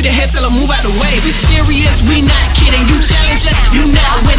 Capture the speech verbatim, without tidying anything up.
speed ahead, tell them move out the way. We serious, we not kidding. You challenge us, you not